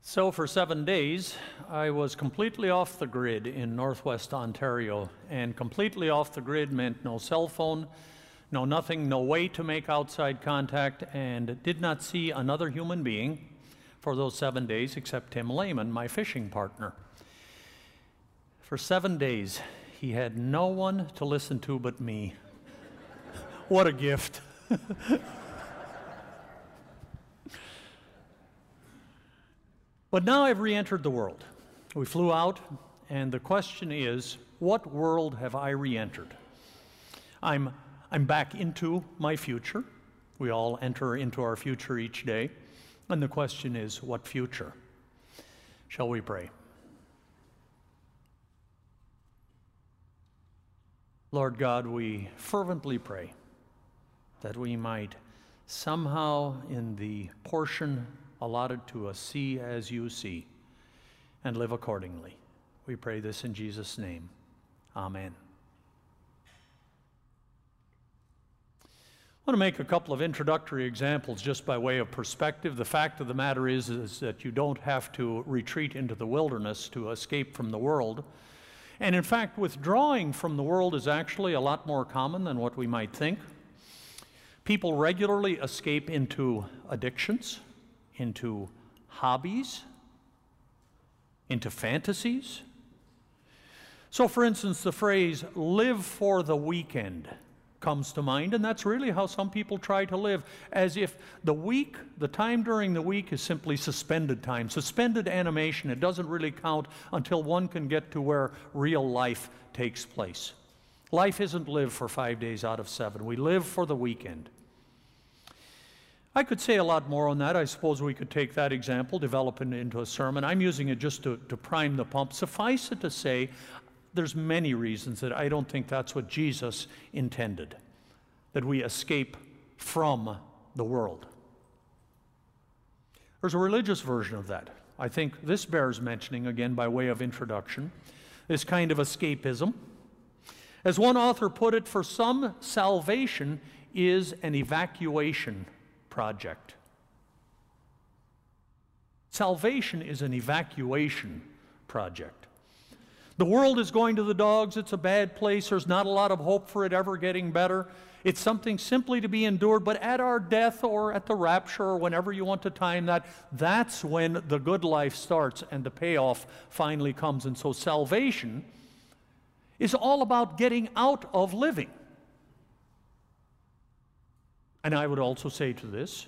So for 7 days, I was completely off the grid in Northwest Ontario, and completely off the grid meant no cell phone, no nothing, no way to make outside contact, and did not see another human being for those 7 days except Tim Lehman, my fishing partner. For 7 days, he had no one to listen to but me. What a gift. But now I've re-entered the world. We flew out, and the question is, what world have I re-entered? I'm back into my future. We all enter into our future each day. And the question is, what future? Shall we pray? Lord God, we fervently pray that we might somehow, in the portion allotted to us, see as you see, and live accordingly. We pray this in Jesus' name. Amen. I want to make a couple of introductory examples just by way of perspective. The fact of the matter is that you don't have to retreat into the wilderness to escape from the world. And in fact, withdrawing from the world is actually a lot more common than what we might think. People regularly escape into addictions, into hobbies, into fantasies. So for instance, the phrase, live for the weekend, comes to mind, and that's really how some people try to live, as if the time during the week is simply suspended time, suspended animation. It doesn't really count until one can get to where real life takes place. Life isn't lived for 5 days out of 7. We live for the weekend. I could say a lot more on that. I suppose we could take that example, develop it into a sermon. I'm using it just to prime the pump. Suffice it to say, there's many reasons that I don't think that's what Jesus intended, that we escape from the world. There's a religious version of that. I think this bears mentioning, again, by way of introduction, this kind of escapism. As one author put it, for some, salvation is an evacuation project. Salvation is an evacuation project. The world is going to the dogs. It's a bad place. There's not a lot of hope for it ever getting better. It's something simply to be endured, but at our death or at the rapture or whenever you want to time that, that's when the good life starts and the payoff finally comes. And so salvation is all about getting out of living. And I would also say to this,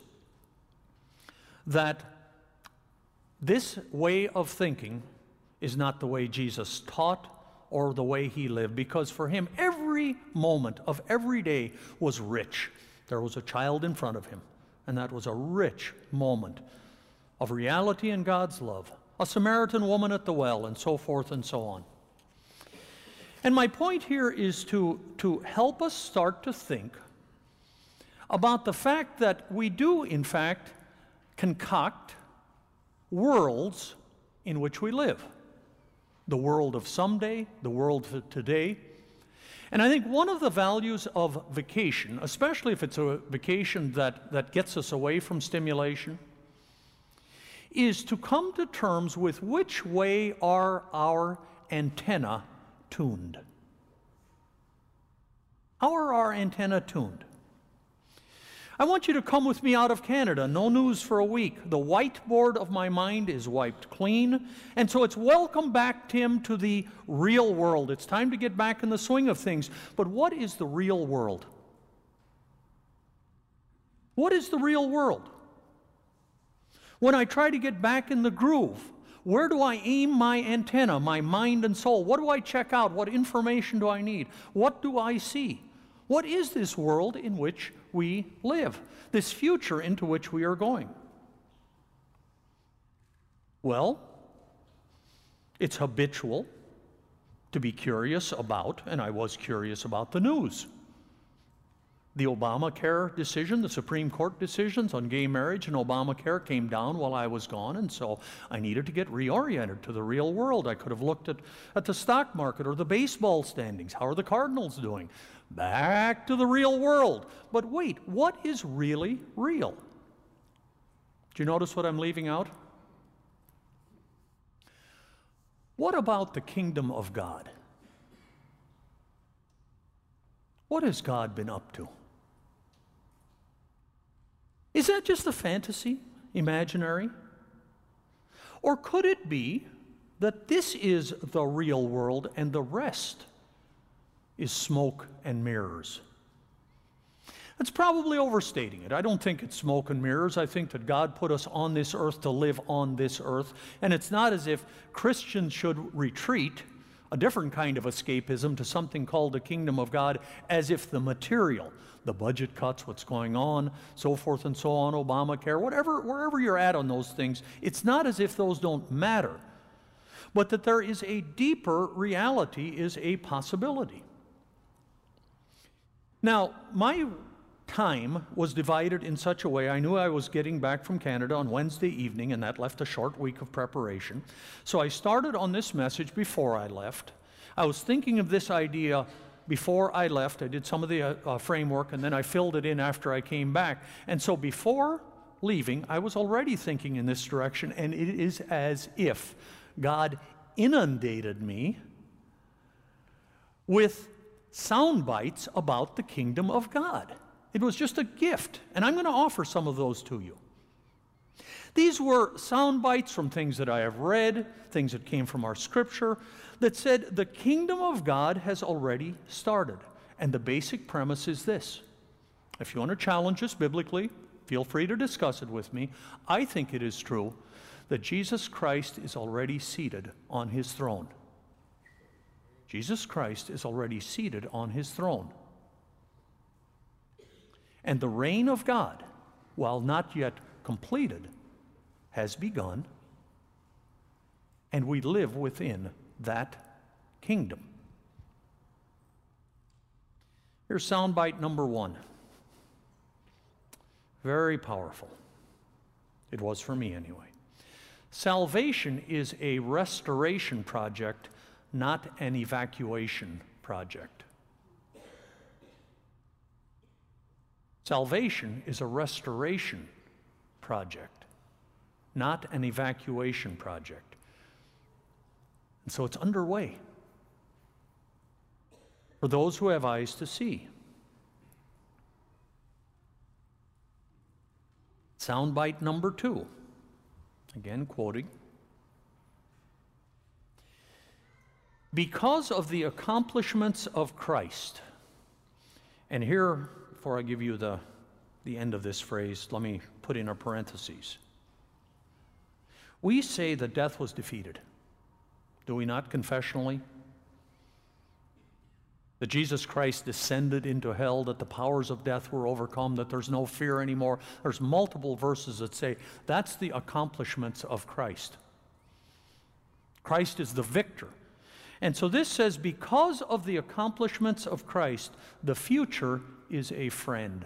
that this way of thinking is not the way Jesus taught or the way he lived, because for him, every moment of every day was rich. There was a child in front of him, and that was a rich moment of reality and God's love. A Samaritan woman at the well, and so forth and so on. And my point here is to help us start to think about the fact that we do, in fact, concoct worlds in which we live. The world of someday, the world of today. And I think one of the values of vacation, especially if it's a vacation that gets us away from stimulation, is to come to terms with which way are our antenna tuned. How are our antenna tuned? I want you to come with me out of Canada. No news for a week. The whiteboard of my mind is wiped clean. And so it's welcome back, Tim, to the real world. It's time to get back in the swing of things. But what is the real world? What is the real world? When I try to get back in the groove, where do I aim my antenna, my mind and soul? What do I check out? What information do I need? What do I see? What is this world in which we live? This future into which we are going? Well, it's habitual to be curious about, and I was curious about, the news. The Obamacare decision, the Supreme Court decisions on gay marriage and Obamacare came down while I was gone, and so I needed to get reoriented to the real world. I could have looked at the stock market or the baseball standings. How are the Cardinals doing? Back to the real world. But wait, what is really real? Do you notice what I'm leaving out? What about the kingdom of God? What has God been up to? Is that just a fantasy, imaginary? Or could it be that this is the real world and the rest is smoke and mirrors? That's probably overstating it. I don't think it's smoke and mirrors. I think that God put us on this earth to live on this earth. And it's not as if Christians should retreat, a different kind of escapism, to something called the kingdom of God, as if the material, the budget cuts, what's going on, so forth and so on, Obamacare, whatever, wherever you're at on those things, it's not as if those don't matter, but that there is a deeper reality, is a possibility. Now, my time was divided in such a way, I knew I was getting back from Canada on Wednesday evening, and that left a short week of preparation. So I started on this message before I left. I was thinking of this idea before I left. I did some of the framework, and then I filled it in after I came back. And so before leaving, I was already thinking in this direction, and it is as if God inundated me with sound bites about the kingdom of God. It was just a gift, and I'm going to offer some of those to you. These were sound bites from things that I have read, things that came from our scripture, that said the kingdom of God has already started. And the basic premise is this. If you want to challenge this biblically, feel free to discuss it with me. I think it is true that Jesus Christ is already seated on his throne. Jesus Christ is already seated on his throne. And the reign of God, while not yet completed, has begun, and we live within that kingdom. Here's soundbite number one. Very powerful. It was for me anyway. Salvation is a restoration project, not an evacuation project. Salvation is a restoration project, not an evacuation project. And so it's underway for those who have eyes to see. Soundbite number two, again quoting. Because of the accomplishments of Christ, and here, before I give you the end of this phrase, let me put in a parenthesis. We say that death was defeated. Do we not confessionally? That Jesus Christ descended into hell, that the powers of death were overcome, that there's no fear anymore. There's multiple verses that say that's the accomplishments of Christ. Christ is the victor. And so this says, because of the accomplishments of Christ, the future is a friend.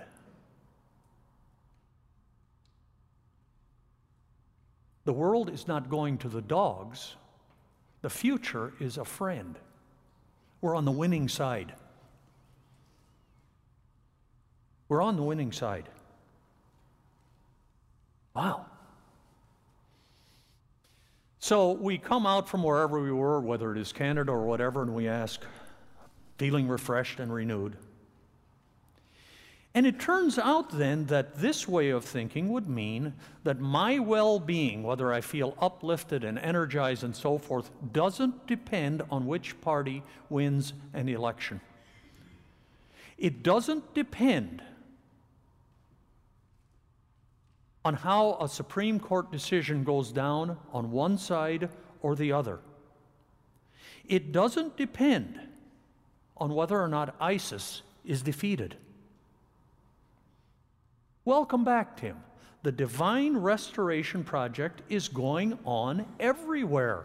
The world is not going to the dogs. The future is a friend. We're on the winning side. We're on the winning side. Wow. So we come out from wherever we were, whether it is Canada or whatever, and we ask, feeling refreshed and renewed. And it turns out then that this way of thinking would mean that my well-being, whether I feel uplifted and energized and so forth, doesn't depend on which party wins an election. It doesn't depend on how a Supreme Court decision goes down on one side or the other. It doesn't depend on whether or not ISIS is defeated. Welcome back, Tim. The divine restoration project is going on everywhere.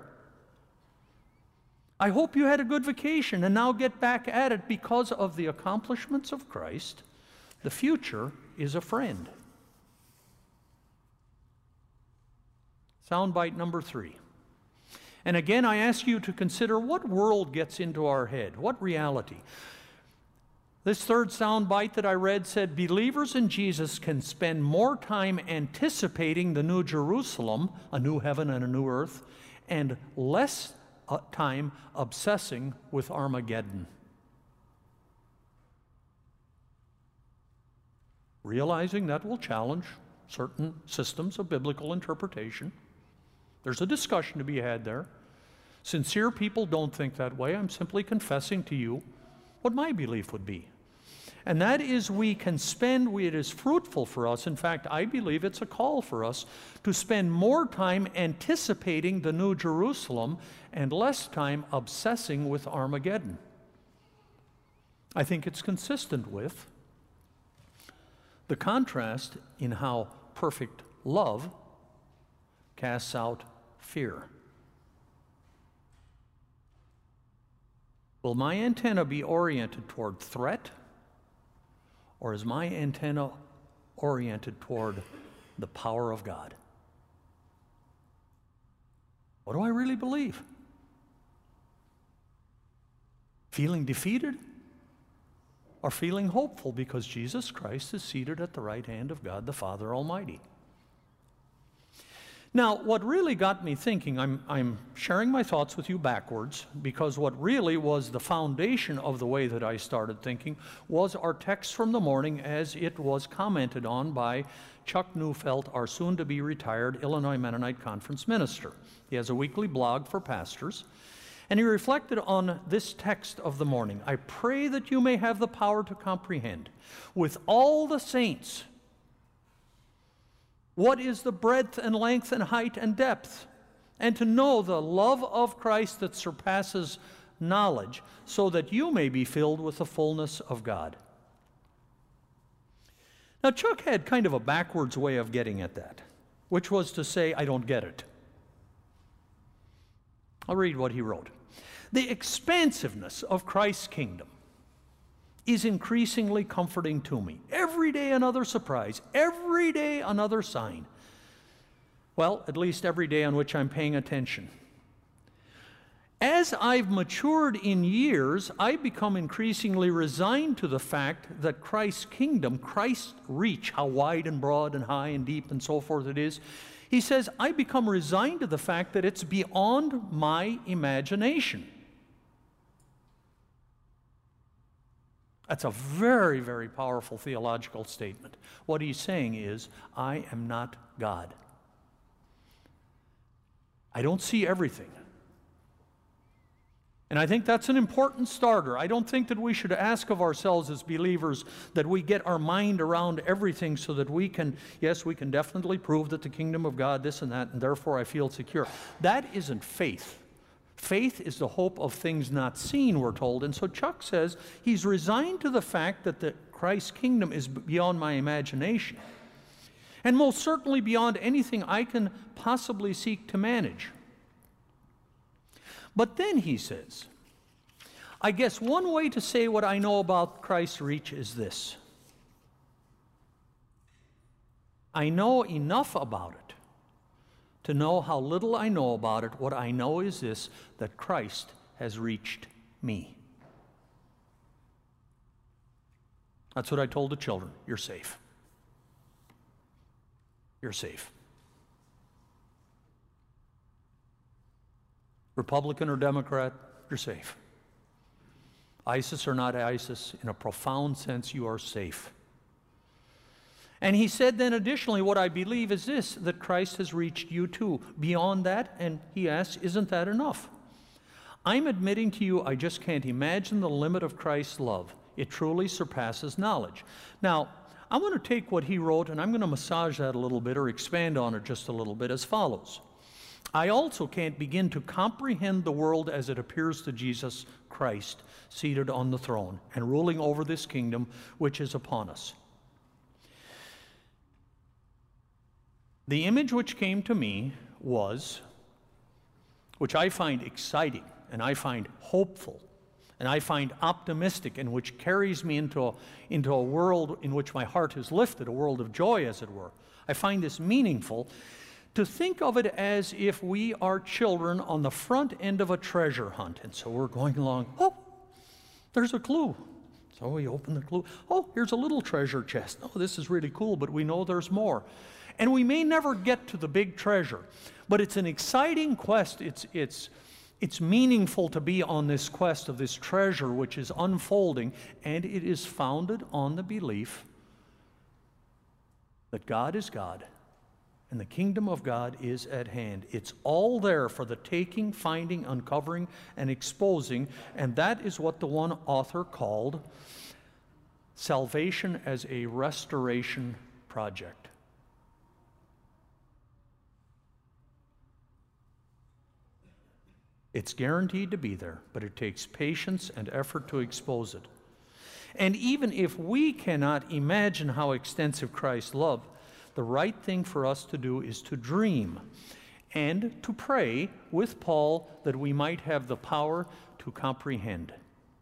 I hope you had a good vacation and now get back at it because of the accomplishments of Christ. The future is a friend. Soundbite number 3. And again, I ask you to consider what world gets into our head, what reality. This third soundbite that I read said, believers in Jesus can spend more time anticipating the new Jerusalem, a new heaven and a new earth, and less time obsessing with Armageddon. Realizing that will challenge certain systems of biblical interpretation. There's a discussion to be had there. Sincere people don't think that way. I'm simply confessing to you what my belief would be. And that is it is fruitful for us. In fact, I believe it's a call for us to spend more time anticipating the New Jerusalem and less time obsessing with Armageddon. I think it's consistent with the contrast in how perfect love casts out fear. Will my antenna be oriented toward threat, or is my antenna oriented toward the power of God? What do I really believe? Feeling defeated, or feeling hopeful because Jesus Christ is seated at the right hand of God the Father Almighty? Now, what really got me thinking, I'm sharing my thoughts with you backwards, because what really was the foundation of the way that I started thinking was our text from the morning as it was commented on by Chuck Neufeld, our soon-to-be retired Illinois Mennonite Conference minister. He has a weekly blog for pastors, and he reflected on this text of the morning. I pray that you may have the power to comprehend with all the saints what is the breadth and length and height and depth, and to know the love of Christ that surpasses knowledge, so that you may be filled with the fullness of God. Now, Chuck had kind of a backwards way of getting at that, which was to say, I don't get it. I'll read what he wrote. The expansiveness of Christ's kingdom is increasingly comforting to me. Every day another surprise, every day another sign. Well, at least every day on which I'm paying attention. As I've matured in years, I've become increasingly resigned to the fact that Christ's kingdom, Christ's reach, how wide and broad and high and deep and so forth it is, he says, I become resigned to the fact that it's beyond my imagination. That's a very, very powerful theological statement. What he's saying is, I am not God. I don't see everything. And I think that's an important starter. I don't think that we should ask of ourselves as believers that we get our mind around everything so that we can, yes, we can definitely prove that the kingdom of God, this and that, and therefore I feel secure. That isn't faith. Faith is the hope of things not seen, we're told. And so Chuck says he's resigned to the fact that the Christ's kingdom is beyond my imagination, and most certainly beyond anything I can possibly seek to manage. But then he says, I guess one way to say what I know about Christ's reach is this. I know enough about it to know how little I know about it. What I know is this, that Christ has reached me. That's what I told the children. You're safe. You're safe. Republican or Democrat, you're safe. ISIS or not ISIS, in a profound sense, you are safe. And he said then additionally, what I believe is this, that Christ has reached you too. Beyond that, and he asks, isn't that enough? I'm admitting to you, I just can't imagine the limit of Christ's love. It truly surpasses knowledge. Now, I want to take what he wrote, and I'm going to massage that a little bit or expand on it just a little bit as follows. I also can't begin to comprehend the world as it appears to Jesus Christ, seated on the throne and ruling over this kingdom which is upon us. The image which came to me was, which I find exciting and I find hopeful and I find optimistic, and which carries me into a world in which my heart is lifted, a world of joy, as it were. I find this meaningful, to think of it as if we are children on the front end of a treasure hunt. And so we're going along, oh, there's a clue. So we open the clue. Oh, here's a little treasure chest. Oh, this is really cool, but we know there's more. And we may never get to the big treasure, but it's an exciting quest. It's It's meaningful to be on this quest of this treasure which is unfolding, and it is founded on the belief that God is God and the kingdom of God is at hand. It's all there for the taking, finding, uncovering, and exposing, and that is what the one author called salvation as a restoration project. It's guaranteed to be there, but it takes patience and effort to expose it. And even if we cannot imagine how extensive Christ's love, the right thing for us to do is to dream and to pray with Paul that we might have the power to comprehend.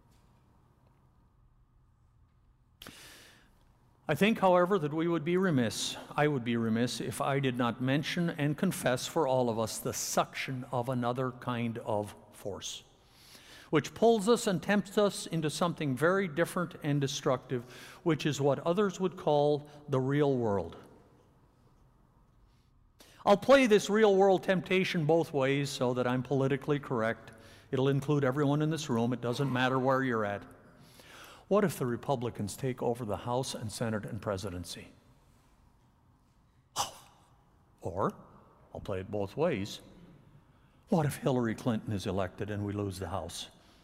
I think, however, that I would be remiss if I did not mention and confess for all of us the suction of another kind of force, which pulls us and tempts us into something very different and destructive, which is what others would call the real world. I'll play this real world temptation both ways so that I'm politically correct. It'll include everyone in this room. It doesn't matter where you're at. What if the Republicans take over the House and Senate and presidency? Or, I'll play it both ways, what if Hillary Clinton is elected and we lose the House?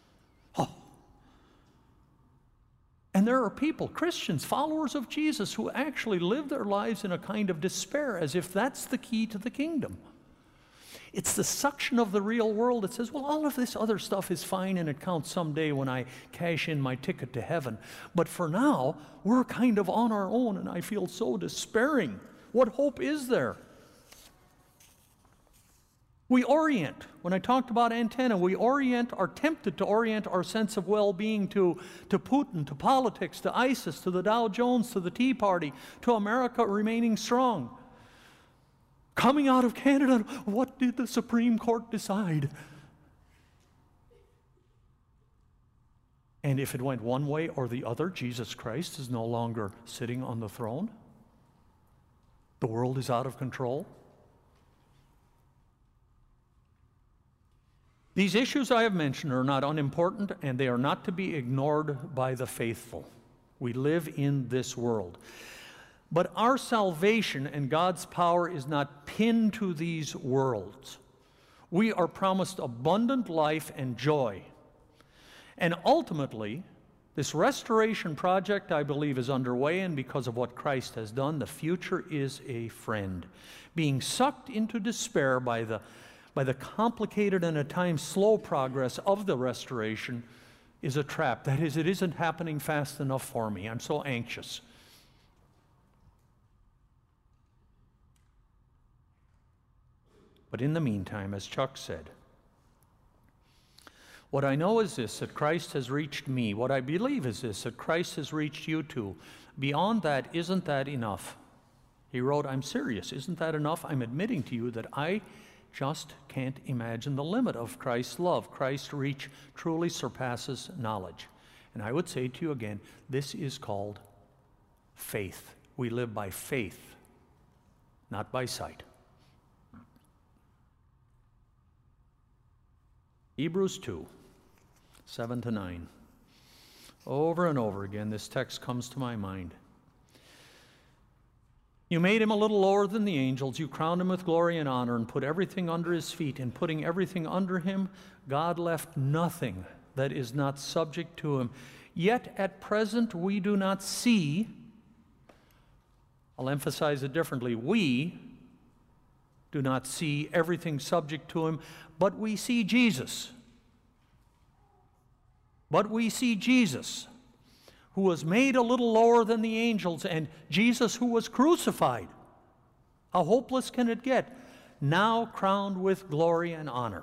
And there are people, Christians, followers of Jesus, who actually live their lives in a kind of despair, as if that's the key to the kingdom. It's the suction of the real world that says, well, all of this other stuff is fine and it counts someday when I cash in my ticket to heaven. But for now, we're kind of on our own and I feel so despairing. What hope is there? We orient. When I talked about antenna, we are tempted to orient our sense of well-being to Putin, to politics, to ISIS, to the Dow Jones, to the Tea Party, to America remaining strong. Coming out of Canada, what did the Supreme Court decide? And if it went one way or the other, Jesus Christ is no longer sitting on the throne. The world is out of control. These issues I have mentioned are not unimportant, and they are not to be ignored by the faithful. We live in this world. But our salvation and God's power is not pinned to these worlds. We are promised abundant life and joy. And ultimately, this restoration project, I believe, is underway, and because of what Christ has done, the future is a friend. Being sucked into despair by the complicated and at times slow progress of the restoration is a trap. That is, it isn't happening fast enough for me. I'm so anxious. But in the meantime, as Chuck said, what I know is this, that Christ has reached me. What I believe is this, that Christ has reached you too. Beyond that, isn't that enough? He wrote, I'm serious. Isn't that enough? I'm admitting to you that I just can't imagine the limit of Christ's love. Christ's reach truly surpasses knowledge. And I would say to you again, this is called faith. We live by faith, not by sight. Hebrews 2, 7-9. Over and over again, this text comes to my mind. You made him a little lower than the angels. You crowned him with glory and honor and put everything under his feet. In putting everything under him, God left nothing that is not subject to him. Yet at present we do not see, I'll emphasize it differently, we do not see everything subject to him, but we see Jesus. But we see Jesus, who was made a little lower than the angels, and Jesus who was crucified. How hopeless can it get? Now crowned with glory and honor.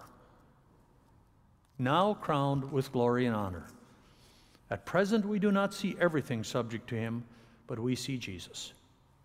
Now crowned with glory and honor. At present we do not see everything subject to him, but we see Jesus.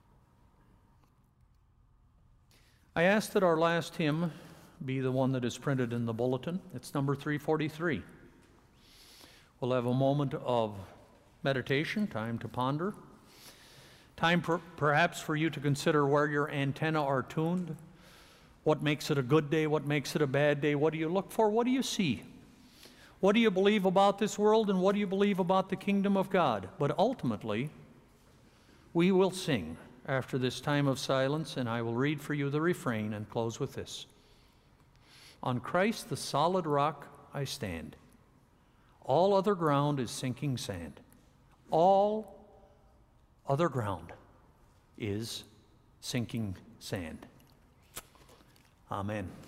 I ask that our last hymn be the one that is printed in the bulletin. It's number 343. We'll have a moment of meditation, time to ponder, time perhaps for you to consider where your antennae are tuned, What makes it a good day? What makes it a bad day? What do you look for? What do you see? What do you believe about this world, and what do you believe about the kingdom of God? But ultimately, we will sing after this time of silence, and I will read for you the refrain and close with this. On Christ, the solid rock, I stand. All other ground is sinking sand. All other ground is sinking sand. Amen.